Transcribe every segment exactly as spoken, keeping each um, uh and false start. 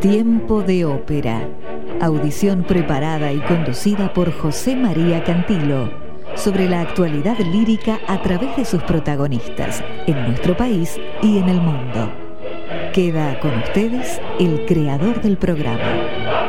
Tiempo de ópera. Audición preparada y conducida por José María Cantilo sobre la actualidad lírica a través de sus protagonistas en nuestro país y en el mundo. Queda con ustedes el creador del programa.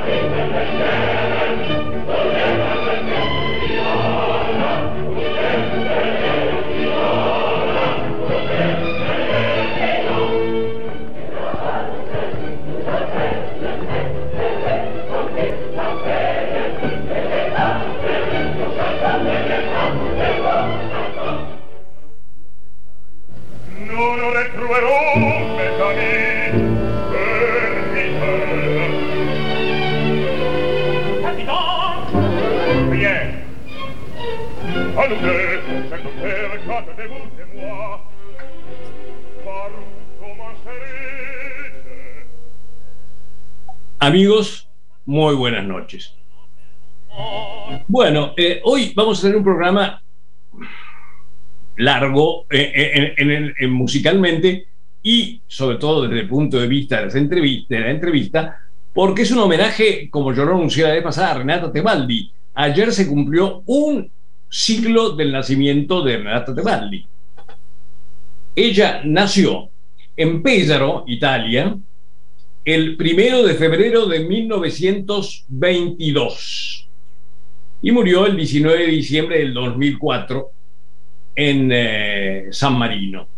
Amigos, muy buenas noches. Bueno, eh, hoy vamos a tener un programa largo eh, en, en, en, musicalmente y sobre todo desde el punto de vista de, las entrevistas, de la entrevista, porque es un homenaje, como yo lo anuncié la vez pasada, a Renata Tebaldi. Ayer se cumplió un siglo del nacimiento de Renata Tebaldi. Ella nació en Pesaro, Italia, el primero de febrero de mil novecientos veintidós y murió el diecinueve de diciembre del dos mil cuatro en eh, San Marino.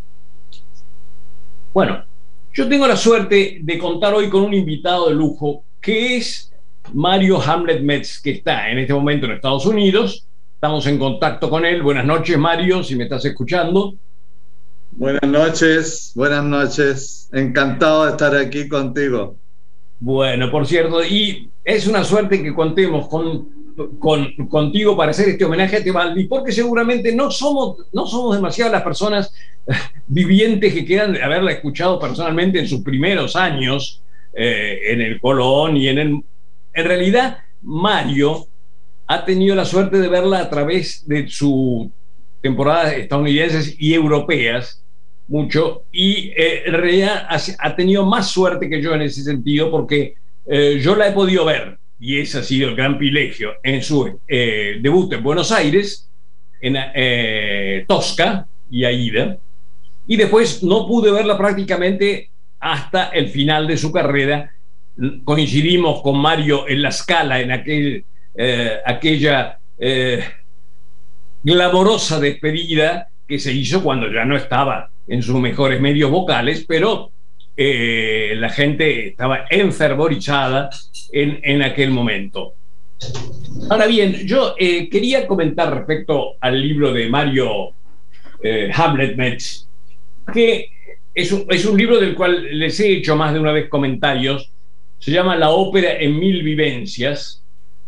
Bueno, yo tengo la suerte de contar hoy con un invitado de lujo que es Mario Hamlet Metz, que está en este momento en Estados Unidos. Estamos en contacto con él. Buenas noches, Mario, si me estás escuchando. Buenas noches, buenas noches. Encantado de estar aquí contigo. Bueno, por cierto, y es una suerte que contemos con, con, contigo para hacer este homenaje a Tebaldi, porque seguramente no somos, no somos demasiadas las personas vivientes que quieran haberla escuchado personalmente en sus primeros años eh, en el Colón y en el... En realidad, Mario ha tenido la suerte de verla a través de sus temporadas estadounidenses y europeas, mucho, y eh, en realidad ha, ha tenido más suerte que yo en ese sentido, porque eh, yo la he podido ver, y ese ha sido el gran privilegio, en su eh, debut en Buenos Aires, en eh, Tosca y Aida, y después no pude verla prácticamente hasta el final de su carrera. Coincidimos con Mario en la Scala, en aquel, eh, aquella eh, glamorosa despedida que se hizo cuando ya no estaba en sus mejores medios vocales, pero eh, la gente estaba enfervorizada en, en aquel momento. Ahora bien, yo eh, quería comentar respecto al libro de Mario eh, Hamlet Metz, que es un, es un libro del cual les he hecho más de una vez comentarios. Se llama La ópera en mil vivencias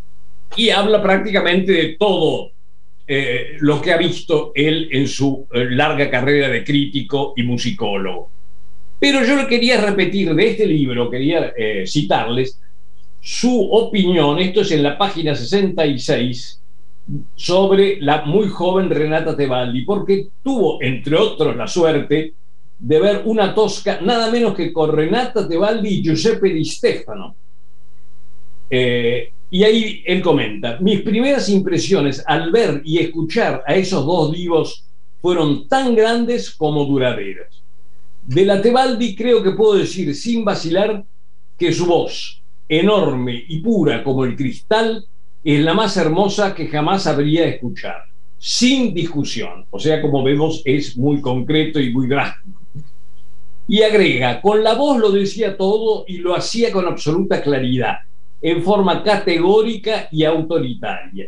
y habla prácticamente de todo eh, lo que ha visto él en su eh, larga carrera de crítico y musicólogo. Pero yo le quería repetir de este libro, quería eh, citarles su opinión, esto es en la página sesenta y seis, sobre la muy joven Renata Tebaldi, porque tuvo, entre otros, la suerte de ver una Tosca nada menos que con Renata Tebaldi y Giuseppe Di Stefano. Eh, y ahí él comenta: mis primeras impresiones al ver y escuchar a esos dos divos fueron tan grandes como duraderas. De la Tebaldi creo que puedo decir sin vacilar que su voz, enorme y pura como el cristal, es la más hermosa que jamás habría escuchado, sin discusión. O sea, como vemos, es muy concreto y muy drástico. Y agrega: con la voz lo decía todo y lo hacía con absoluta claridad, en forma categórica y autoritaria.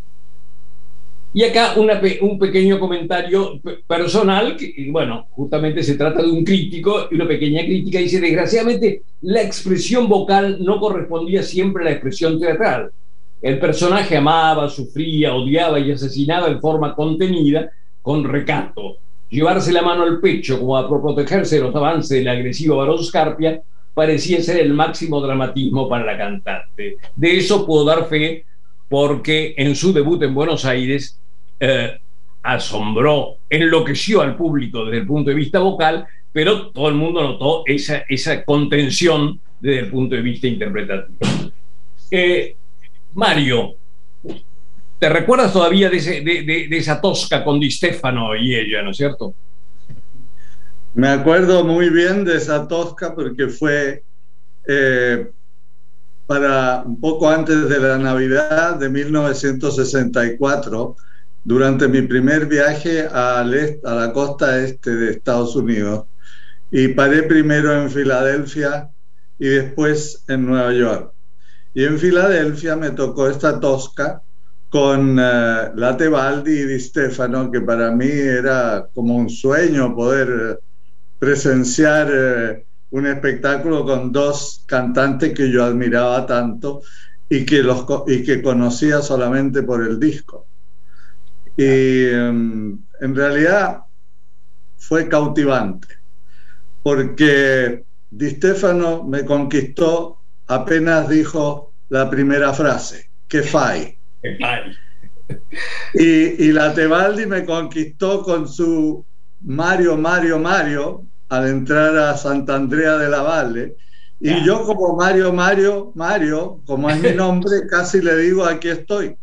Y acá una, un pequeño comentario personal, que bueno, justamente se trata de un crítico, y una pequeña crítica. Dice: desgraciadamente la expresión vocal no correspondía siempre a la expresión teatral. El personaje amaba, sufría, odiaba y asesinaba en forma contenida, con recato. Llevarse la mano al pecho como a protegerse de los avances del agresivo Barón Scarpia parecía ser el máximo dramatismo para la cantante. De eso puedo dar fe, porque en su debut en Buenos Aires eh, asombró, enloqueció al público desde el punto de vista vocal, pero todo el mundo notó esa, esa contención desde el punto de vista interpretativo. Eh, Mario, ¿te recuerdas todavía de, ese, de, de, de esa Tosca con Di Stefano y ella, ¿no es cierto? Me acuerdo muy bien de esa Tosca porque fue eh, para un poco antes de la Navidad de mil novecientos sesenta y cuatro, durante mi primer viaje al este, a la costa este de Estados Unidos, y paré primero en Filadelfia y después en Nueva York. Y en Filadelfia me tocó esta Tosca con uh, la Tebaldi y Di Stefano, que para mí era como un sueño poder uh, presenciar uh, un espectáculo con dos cantantes que yo admiraba tanto y que, los, y que conocía solamente por el disco. Y um, en realidad fue cautivante, porque Di Stefano me conquistó apenas dijo la primera frase, ¿qué fai? ¿Qué fai? Y, y la Tebaldi me conquistó con su Mario, Mario, Mario, al entrar a Sant'Andrea de la Valle. Y yeah. yo como Mario, Mario, Mario, como es mi nombre, casi le digo, aquí estoy.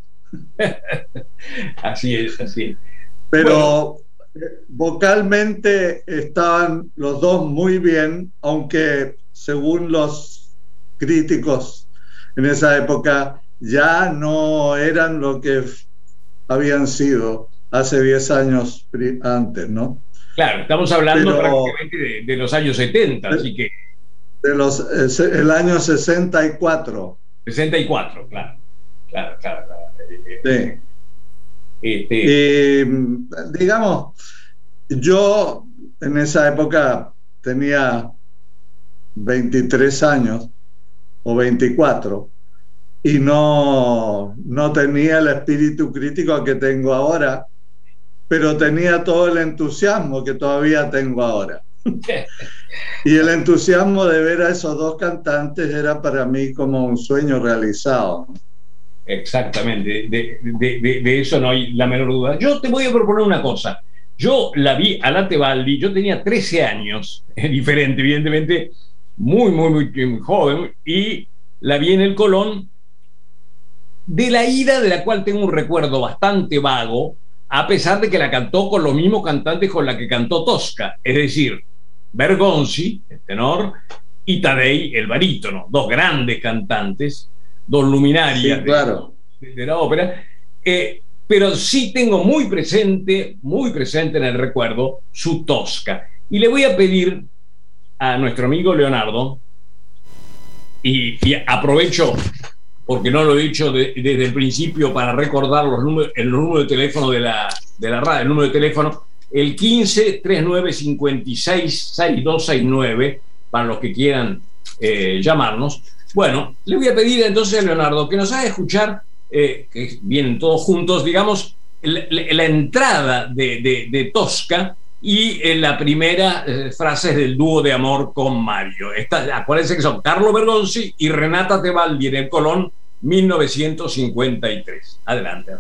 Así es, así es. Pero bueno, vocalmente estaban los dos muy bien, aunque según los críticos en esa época ya no eran lo que habían sido hace diez años antes, ¿no? Claro, estamos hablando Pero, prácticamente de, de los años setenta, de, así que... De los, el año sesenta y cuatro. sesenta y cuatro, claro. Claro, claro, claro. Sí. Este... Y, digamos, yo en esa época tenía veintitrés años o veinticuatro y no, no tenía el espíritu crítico que tengo ahora, pero tenía todo el entusiasmo que todavía tengo ahora. Y el entusiasmo de ver a esos dos cantantes era para mí como un sueño realizado. Exactamente, de, de, de, de eso no hay la menor duda. Yo te voy a proponer una cosa. Yo la vi a la Tebaldi, yo tenía trece años, es diferente, evidentemente, muy, muy, muy, muy joven, y la vi en el Colón, de la ida de la cual tengo un recuerdo bastante vago, a pesar de que la cantó con los mismos cantantes con la que cantó Tosca, es decir, Bergonzi, el tenor, y Taddei, el barítono, dos grandes cantantes, dos luminarias sí, claro. de, de la ópera, eh, pero sí tengo muy presente, muy presente en el recuerdo su Tosca. Y le voy a pedir a nuestro amigo Leonardo, y, y aprovecho, porque no lo he dicho de, desde el principio, para recordar los números, el número de teléfono de la, de la radio, el número de teléfono, el quince, treinta y nueve, cincuenta y seis, sesenta y dos sesenta y nueve, para los que quieran eh, llamarnos. Bueno, le voy a pedir entonces a Leonardo que nos haga escuchar, eh, que vienen todos juntos, digamos, la, la entrada de, de, de Tosca y eh, la primera eh, frase del dúo de amor con Mario. Esta, acuérdense que son Carlo Bergonzi y Renata Tebaldi en el Colón, mil novecientos cincuenta y tres. Adelante.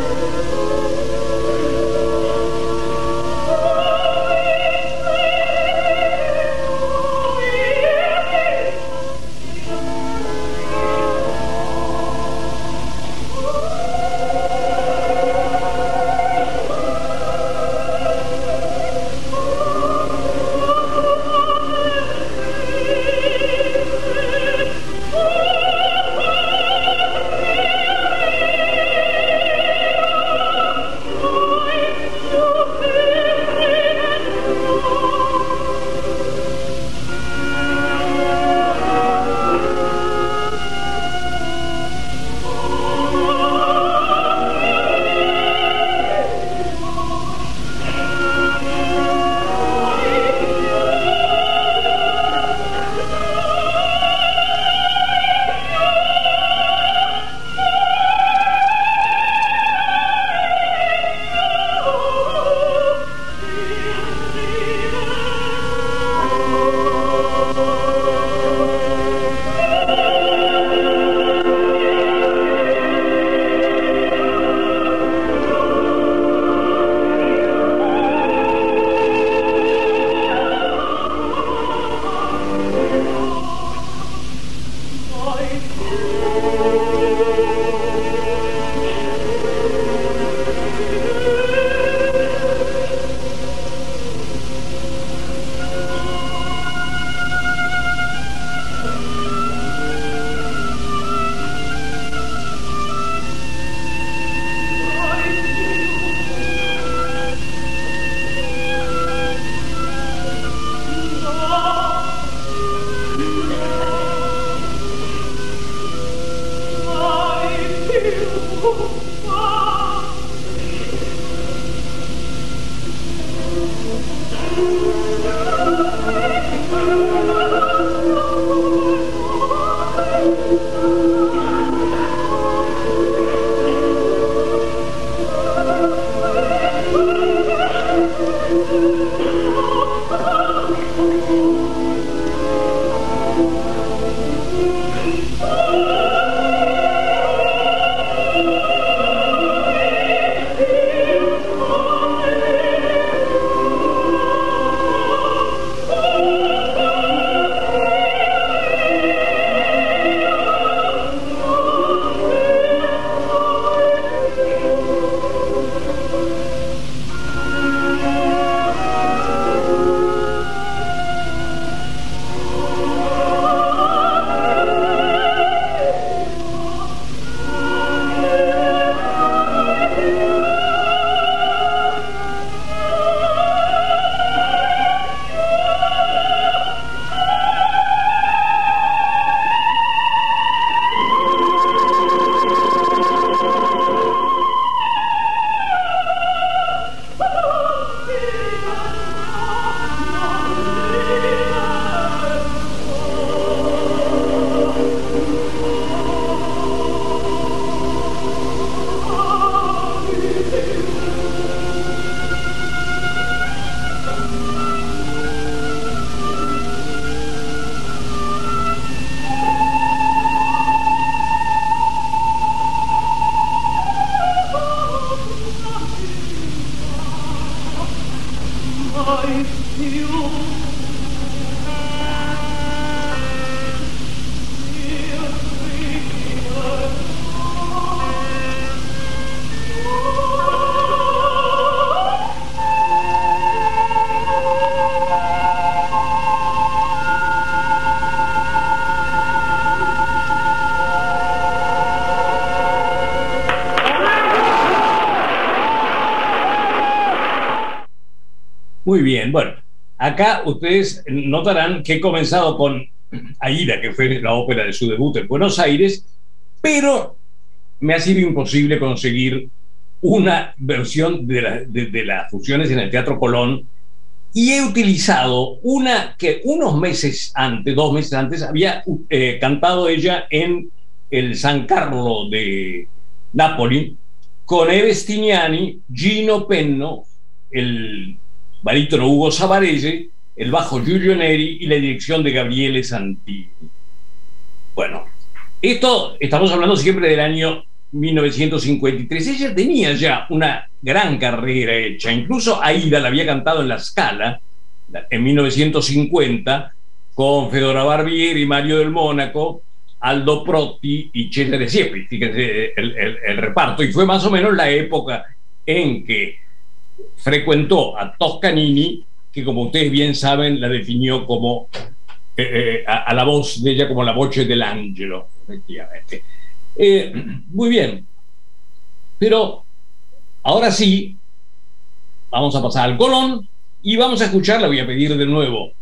Muy bien, bueno, acá ustedes notarán que he comenzado con Aida, que fue la ópera de su debut en Buenos Aires, pero me ha sido imposible conseguir una versión de, la, de, de las funciones en el Teatro Colón, y he utilizado una que unos meses antes, dos meses antes, había eh, cantado ella en el San Carlo de Nápoli, con Eve Stignani, Gino Penno, el barítono Hugo Savarese, el bajo Giulio Neri y la dirección de Gabriele Santini. Bueno, esto estamos hablando siempre del año mil novecientos cincuenta y tres. Ella tenía ya una gran carrera hecha, incluso Aida la había cantado en La Scala en mil novecientos cincuenta con Fedora Barbieri, Mario del Mónaco, Aldo Protti y Cesare Siepi, fíjense el, el, el reparto, y fue más o menos la época en que frecuentó a Toscanini, que como ustedes bien saben la definió como eh, eh, a, a la voz de ella como la voce dell'angelo, efectivamente. Eh, muy bien, pero ahora sí vamos a pasar al Colón y vamos a escuchar, le voy a pedir de nuevo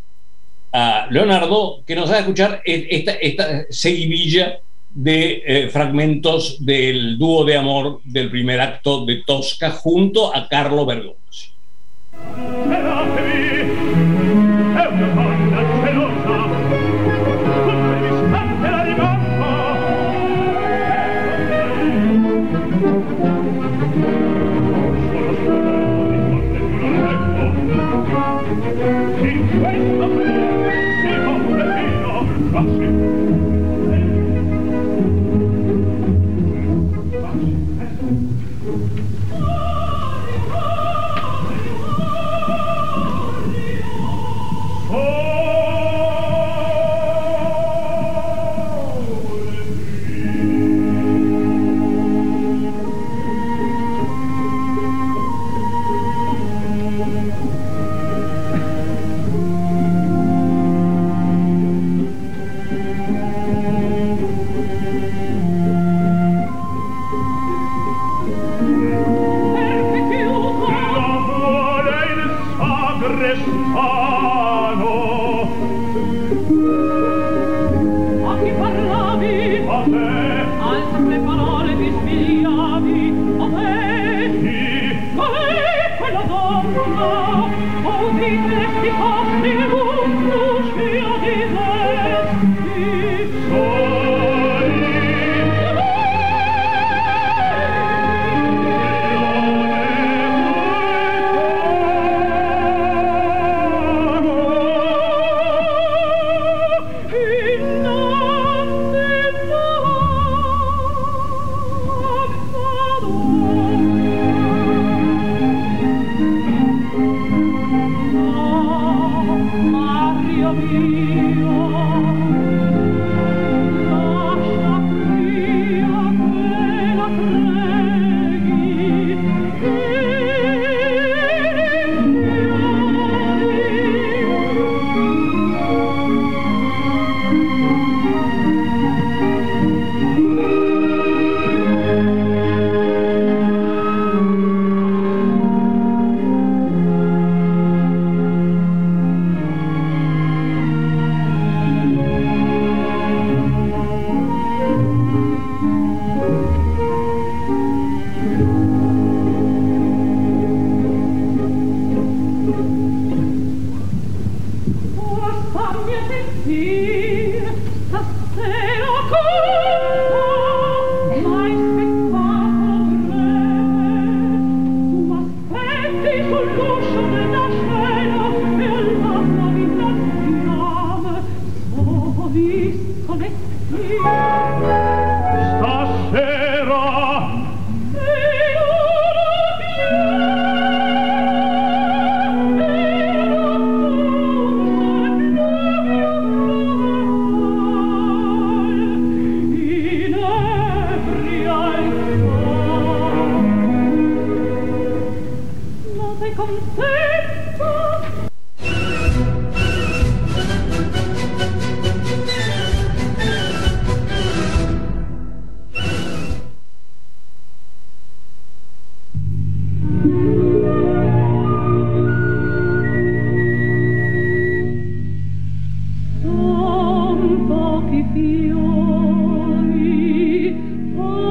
a Leonardo que nos haga escuchar esta, esta seguidilla de eh, fragmentos del dúo de amor del primer acto de Tosca junto a Carlo Bergonzi.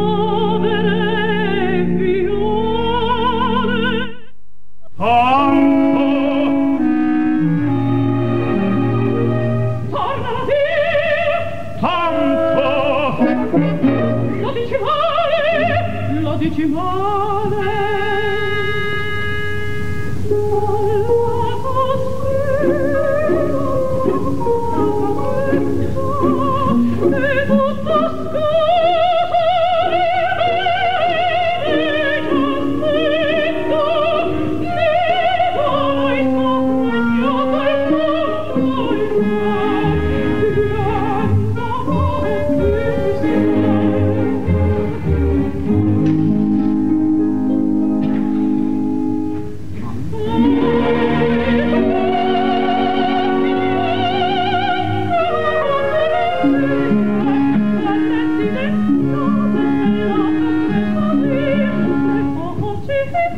Oh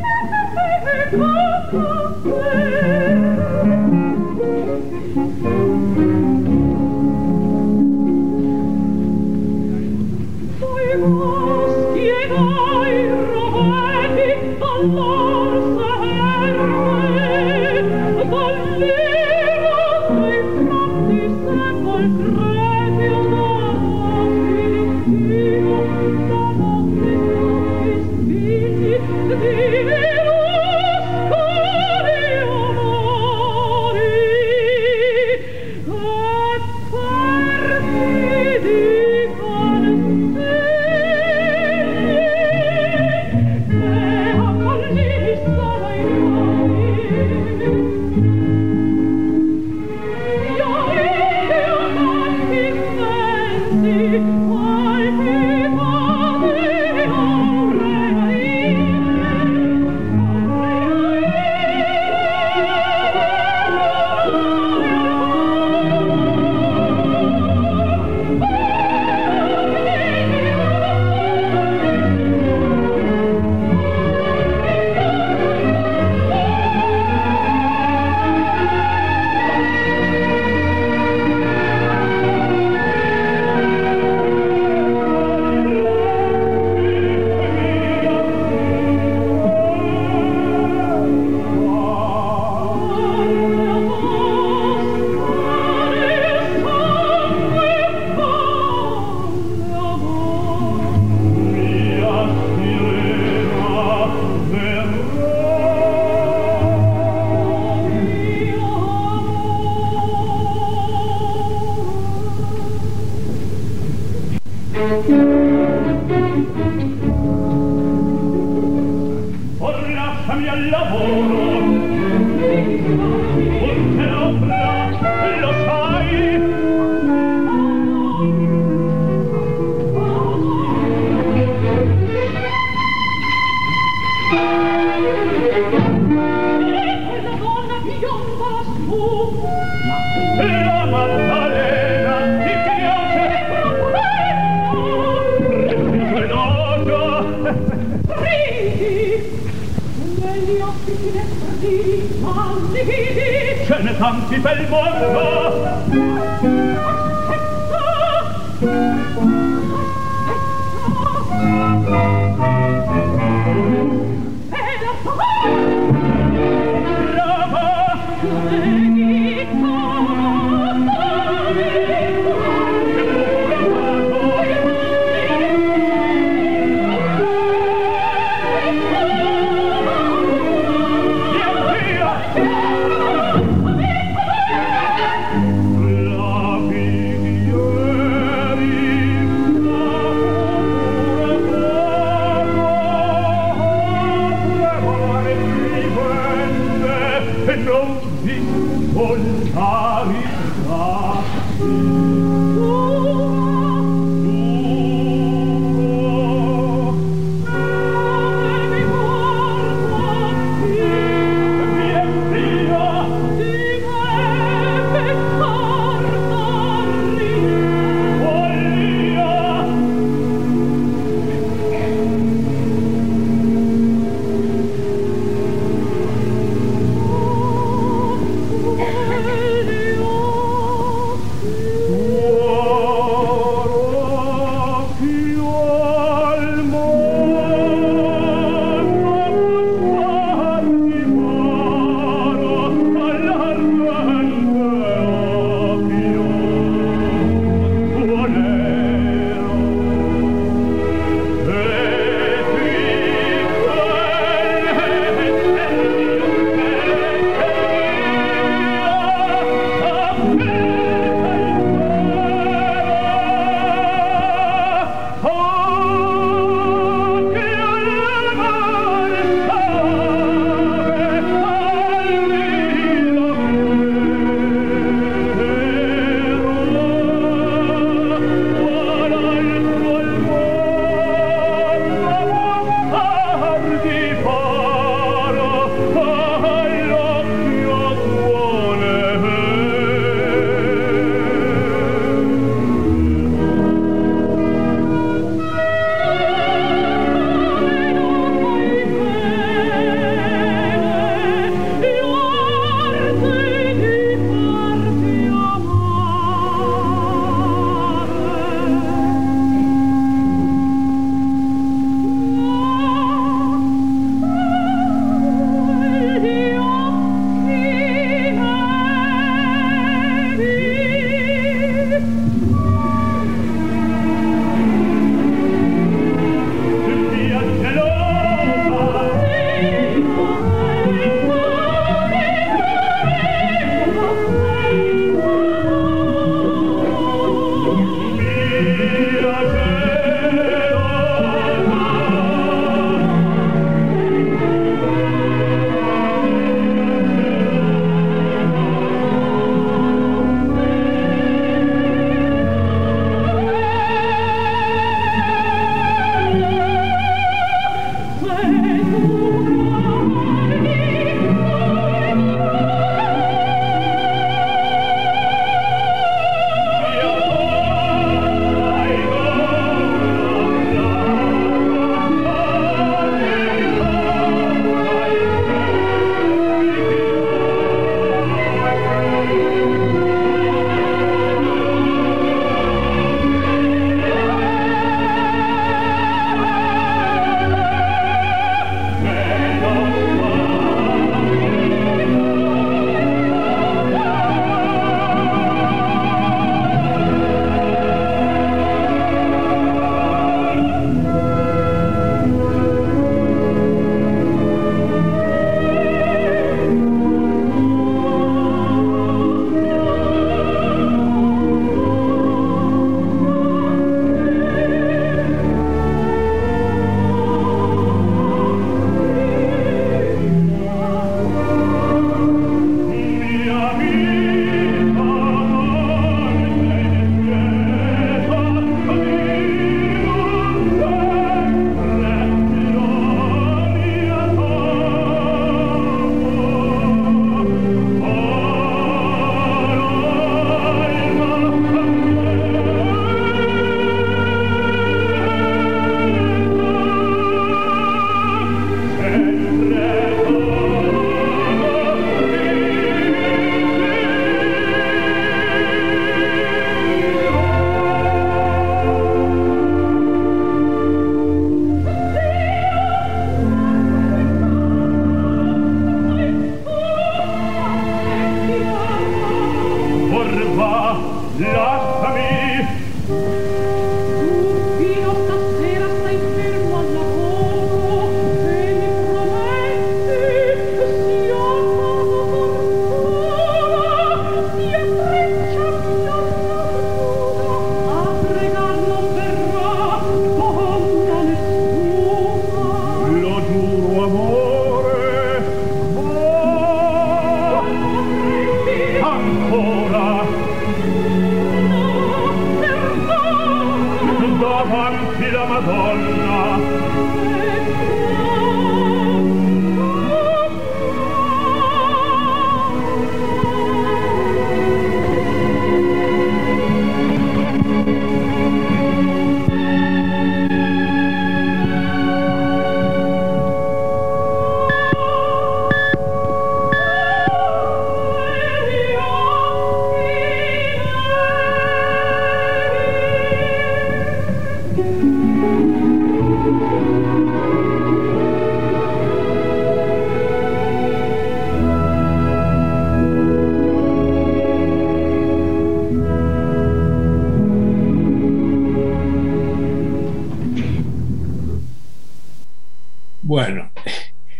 Ooh.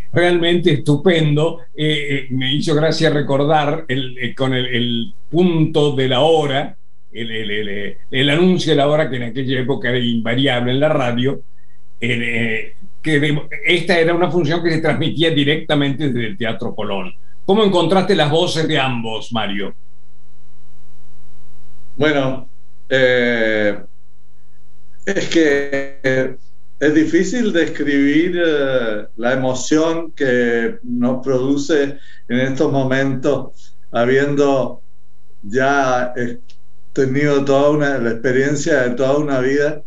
realmente estupendo. Eh, eh, me hizo gracia recordar el, eh, con el, el punto de la hora, el, el, el, el anuncio de la hora, que en aquella época era invariable en la radio, eh, que de, esta era una función que se transmitía directamente desde el Teatro Colón. ¿Cómo encontraste las voces de ambos, Mario? Bueno, eh, es que es difícil describir eh, la emoción que nos produce en estos momentos, habiendo ya tenido toda una, la experiencia de toda una vida.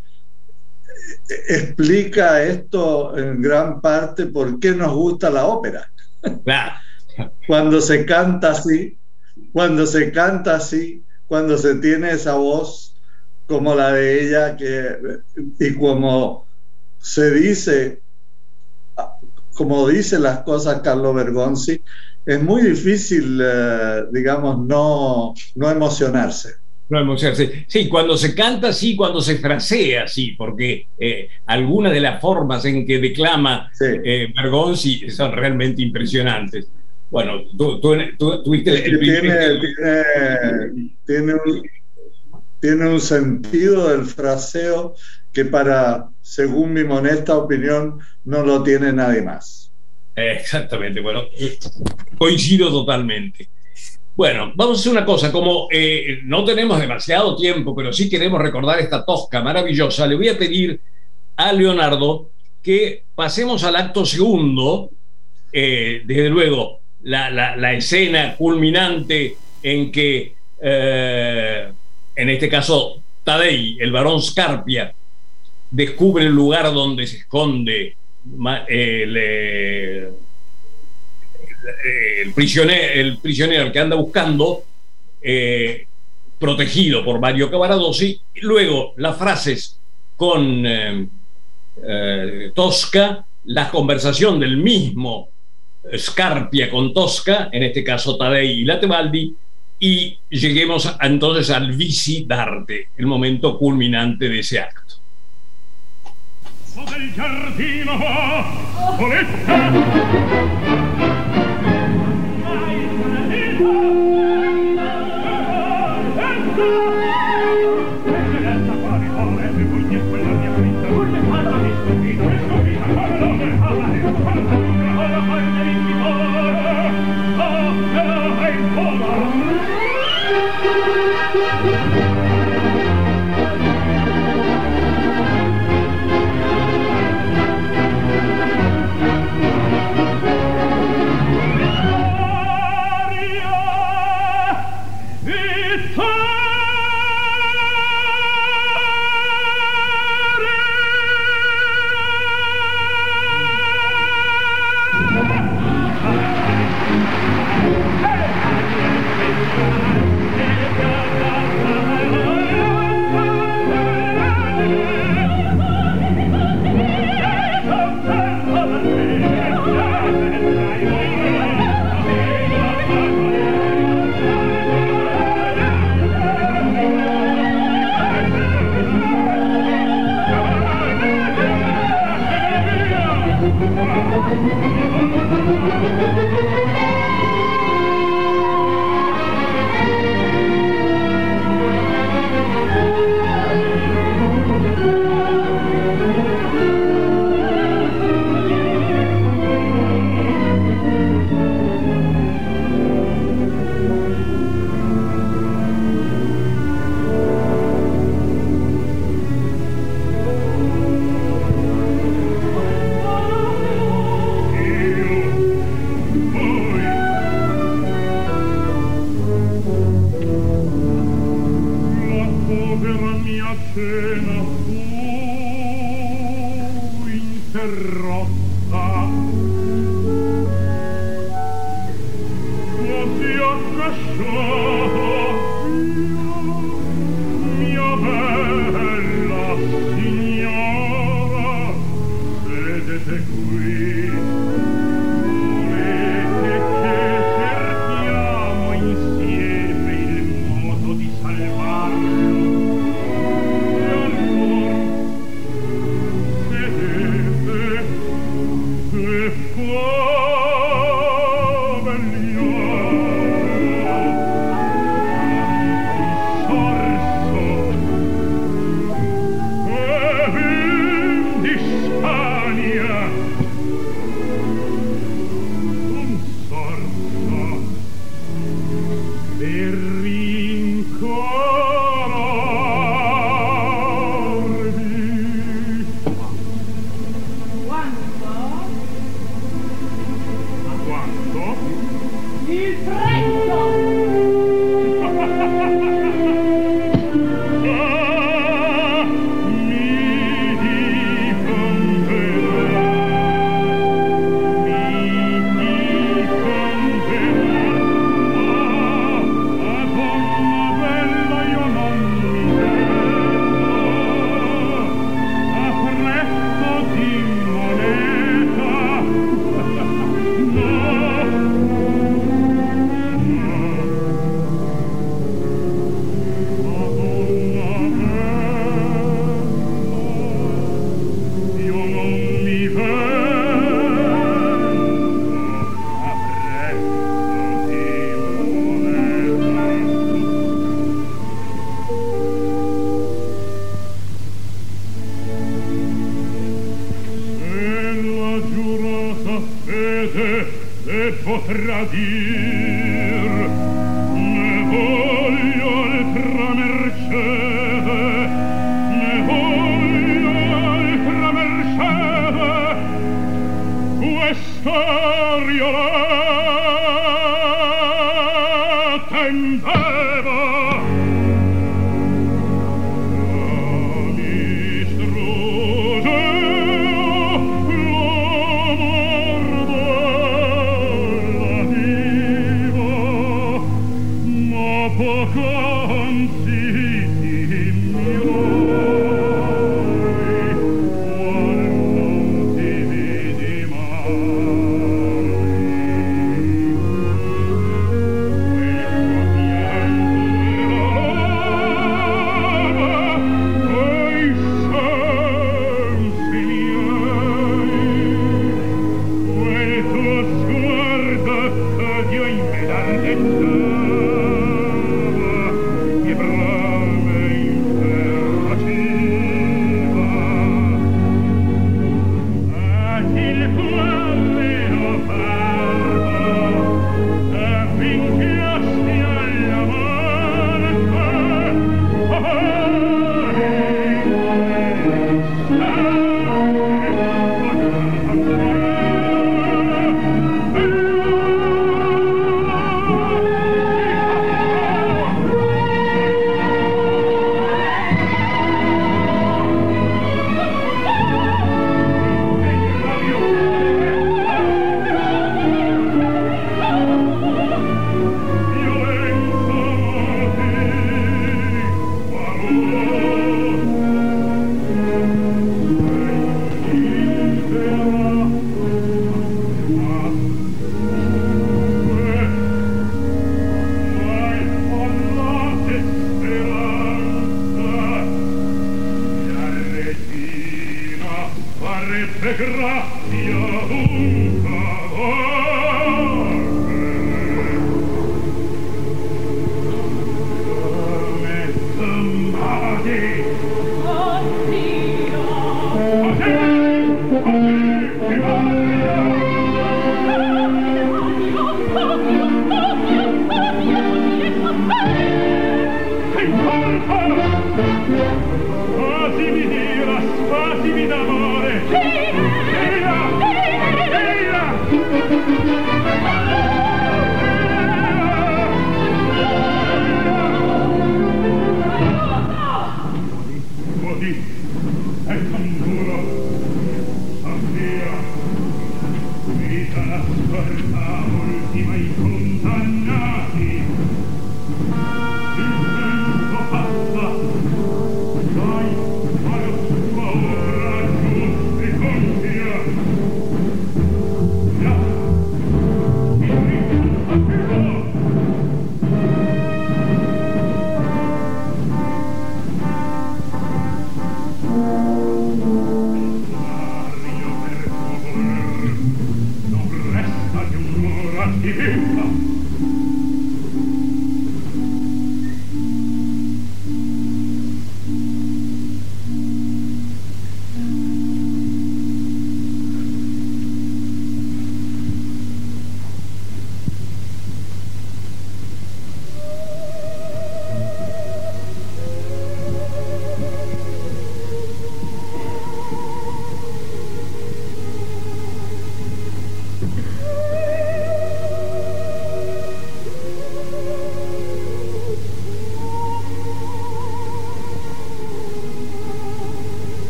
Explica esto en gran parte por qué nos gusta la ópera. Claro. Cuando se canta así, cuando se canta así, cuando se tiene esa voz como la de ella, que, y como se dice, como dice las cosas Carlo Bergonzi, es muy difícil, eh, digamos, no, no emocionarse. No emocionarse. Sí, cuando se canta sí, cuando se frasea sí, porque eh, algunas de las formas en que declama sí. eh, Bergonzi son realmente impresionantes. Bueno, tú, tú, tú tuviste el, el tiene, tiene, tiene, un, tiene un sentido del fraseo que para, según mi modesta opinión, no lo tiene nadie más. Exactamente, bueno, coincido totalmente. Bueno, vamos a hacer una cosa, como eh, no tenemos demasiado tiempo, pero sí queremos recordar esta Tosca maravillosa, le voy a pedir a Leonardo que pasemos al acto segundo, eh, desde luego, La, la, la escena culminante en que, eh, en este caso, Taddei, el barón Scarpia, descubre el lugar donde se esconde eh, el, el, el, prisionero, el prisionero que anda buscando, eh, protegido por Mario Cavaradossi. Luego, las frases con eh, eh, Tosca, la conversación del mismo Scarpia con Tosca, en este caso Taddei y la Tebaldi, y lleguemos a, entonces al Visi d'arte, el momento culminante de ese acto. Del giardino, Oh e potrà dir ne voglio altra mercede, ne voglio altra mercede, questa riolata inteva.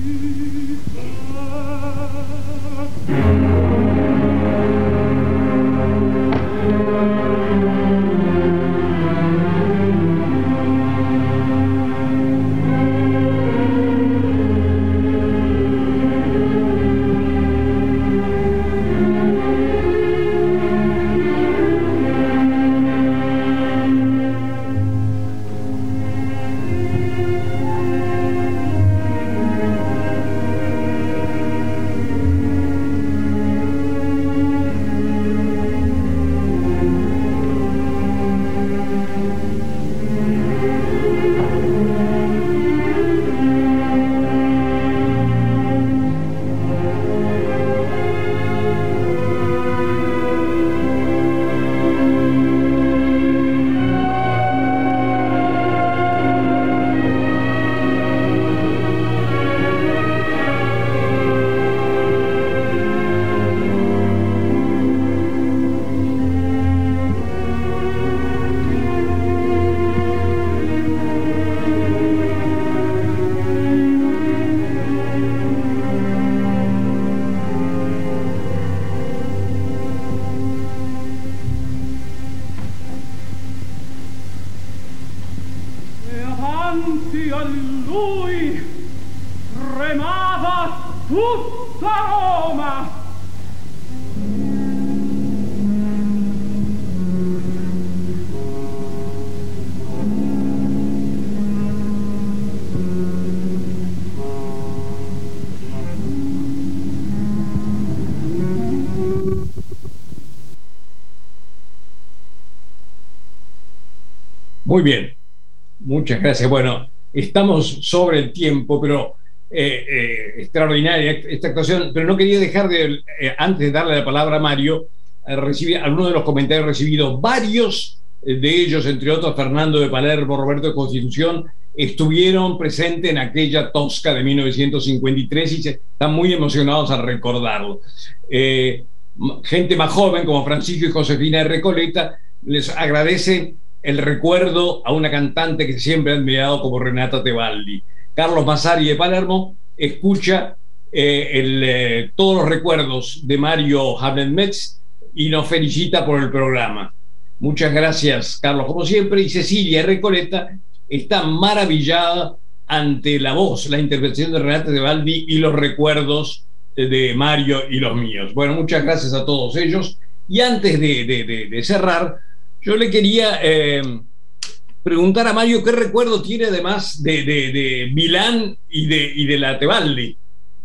Muy bien, muchas gracias. Bueno, estamos sobre el tiempo, pero eh, eh, extraordinaria esta actuación, pero no quería dejar de, eh, antes de darle la palabra a Mario, eh, recibir algunos de los comentarios recibidos. Varios de ellos, entre otros Fernando de Palermo, Roberto de Constitución, estuvieron presentes en aquella Tosca de mil novecientos cincuenta y tres y se, están muy emocionados al recordarlo. Eh, gente más joven como Francisco y Josefina de Recoleta les agradece el recuerdo a una cantante que siempre han admirado como Renata Tebaldi. Carlos Massari de Palermo escucha eh, el, eh, todos los recuerdos de Mario Havnet-Metz y nos felicita por el programa. Muchas gracias, Carlos, como siempre. Y Cecilia de Recoleta está maravillada ante la voz, la interpretación de Renata Tebaldi y los recuerdos de Mario y los míos. Bueno, muchas gracias a todos ellos. Y antes de, de, de, de cerrar, yo le quería eh, preguntar a Mario qué recuerdo tiene además de, de, de Milán y de, y de la Tebaldi.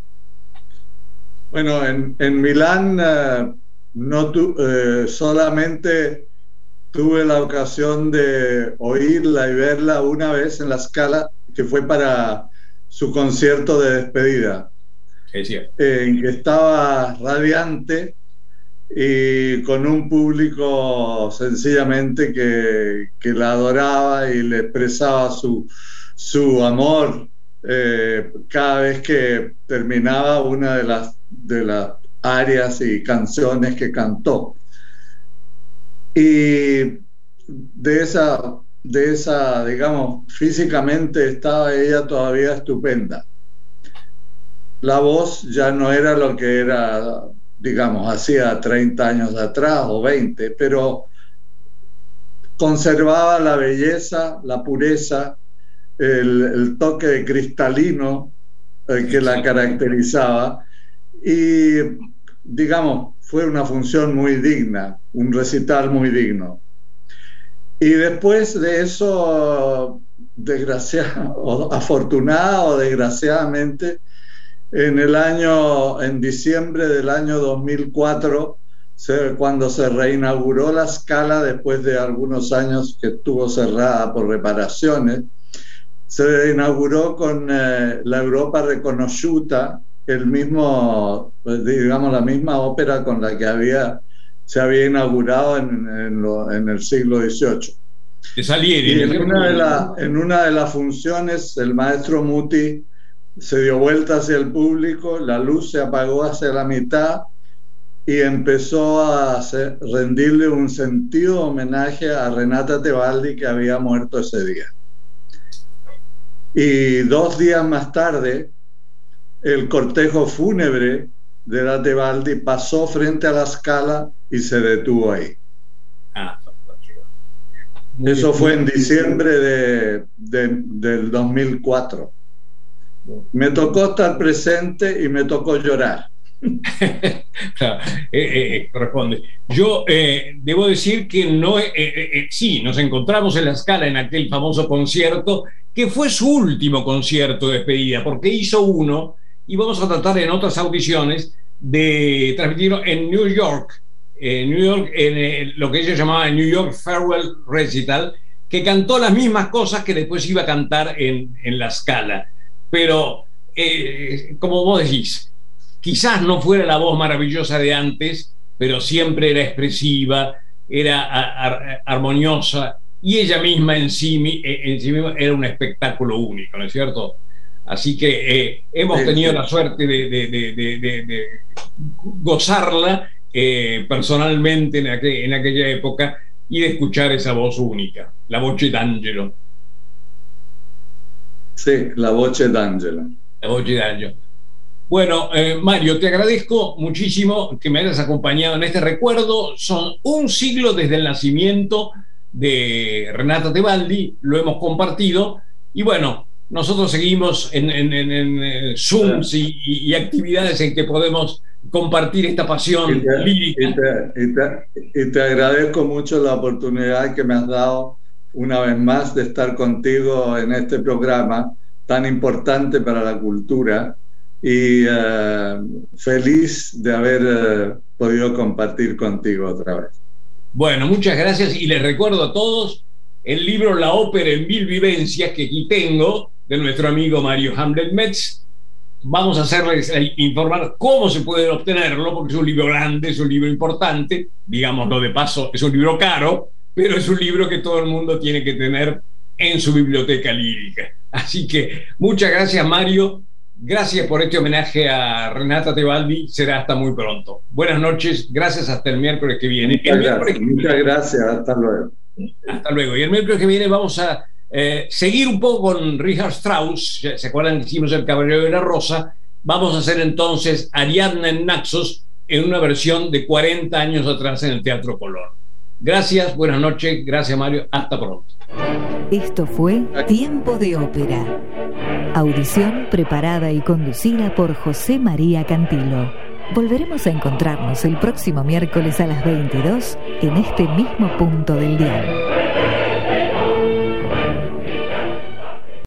Bueno, en, en Milán uh, no tu, uh, solamente tuve la ocasión de oírla y verla una vez en la Scala, que fue para su concierto de despedida, es cierto. Eh, en que estaba radiante y con un público sencillamente que, que la adoraba y le expresaba su, su amor eh, cada vez que terminaba una de las, de las arias y canciones que cantó. Y de esa, de esa, digamos, físicamente estaba ella todavía estupenda. La voz ya no era lo que era, digamos, hacía treinta años atrás o veinte, pero conservaba la belleza, la pureza, el, el toque de cristalino eh, que la caracterizaba y, digamos, fue una función muy digna, un recital muy digno. Y después de eso, desgraciado, afortunada o desgraciadamente, en el año, en diciembre del año dos mil cuatro, se, cuando se reinauguró la Scala después de algunos años que estuvo cerrada por reparaciones, se reinauguró con eh, la Europa Riconosciuta, el mismo, digamos, la misma ópera con la que había, se había inaugurado en, en, lo, en el siglo dieciocho. De Salieri, y en una de, la, en una de las funciones, el maestro Muti se dio vuelta hacia el público, la luz se apagó hacia la mitad y empezó a hacer, rendirle un sentido homenaje a Renata Tebaldi, que había muerto ese día. Y dos días más tarde, el cortejo fúnebre de la Tebaldi pasó frente a la Scala y se detuvo ahí. Ah, eso fue en diciembre de, de, del dos mil cuatro. Me tocó estar presente y me tocó llorar. Claro, eh, eh, corresponde. Yo eh, debo decir que no, eh, eh, sí, nos encontramos en la Scala en aquel famoso concierto que fue su último concierto de despedida, porque hizo uno y vamos a tratar en otras audiciones de transmitirlo en New York, en New York, en eh, lo que ellos llamaban New York Farewell Recital, que cantó las mismas cosas que después iba a cantar en, en la Scala, pero eh, como vos decís, quizás no fuera la voz maravillosa de antes, pero siempre era expresiva, era a, a, armoniosa, y ella misma en sí, en sí misma era un espectáculo único, ¿no es cierto? Así que eh, hemos tenido la suerte de, de, de, de, de, de gozarla eh, personalmente en, aquel, en aquella época y de escuchar esa voz única, la voce d'Angelo. Sí, la voce d'Angelo. La voce d'Angelo. Bueno, eh, Mario, te agradezco muchísimo que me hayas acompañado en este recuerdo. Son un siglo desde el nacimiento de Renata Tebaldi, lo hemos compartido, y bueno, nosotros seguimos en, en, en, en Zooms y, y, y actividades en que podemos compartir esta pasión y te, lírica. Y te, y, te, y te agradezco mucho la oportunidad que me has dado una vez más de estar contigo en este programa tan importante para la cultura, y uh, feliz de haber uh, podido compartir contigo otra vez. Bueno, muchas gracias, y les recuerdo a todos el libro La ópera en mil vivencias que aquí tengo, de nuestro amigo Mario Hamlet Metz. Vamos a hacerles eh, informar cómo se puede obtenerlo, porque es un libro grande, es un libro importante, digámoslo de paso, es un libro caro, pero es un libro que todo el mundo tiene que tener en su biblioteca lírica. Así que muchas gracias, Mario. Gracias por este homenaje a Renata Tebaldi. Será hasta muy pronto. Buenas noches. Gracias, hasta el miércoles que viene. Muchas, el gracias, miércoles... muchas gracias. Hasta luego. Hasta luego. Y el miércoles que viene vamos a eh, seguir un poco con Richard Strauss. ¿Se acuerdan que hicimos El Caballero de la Rosa? Vamos a hacer entonces Ariadna en Naxos en una versión de cuarenta años atrás en el Teatro Colón. Gracias, buenas noches. Gracias, Mario. Hasta pronto. Esto fue Tiempo de Ópera. Audición preparada y conducida por José María Cantilo. Volveremos a encontrarnos el próximo miércoles a las veintidós en este mismo punto del dial.